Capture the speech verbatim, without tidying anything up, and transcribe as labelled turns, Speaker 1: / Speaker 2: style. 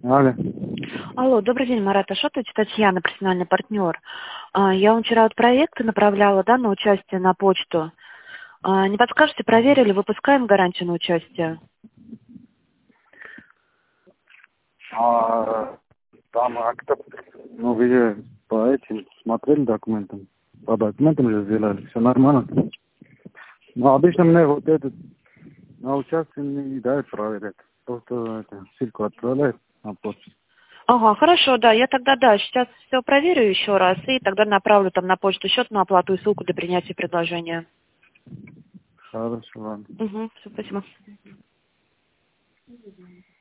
Speaker 1: Алло.
Speaker 2: Алло, добрый день, Марат Ашотович, Татьяна, профессиональный партнер. А, Я вам вчера вот проекты направляла, да, на участие на почту. А, Не подскажете, проверили, выпускаем гарантию на участие?
Speaker 1: А, там акта, ну, вы же по этим смотрели документам? По документам же сделали, все нормально. Но обычно мне вот этот на участие не дают проверять. Просто это, ссылку отправляют на почту.
Speaker 2: Ага, хорошо, да, я тогда, да, сейчас все проверю еще раз, и тогда направлю там на почту счетную оплату и ссылку для принятия предложения.
Speaker 1: Хорошо, ладно.
Speaker 2: Угу, все, спасибо.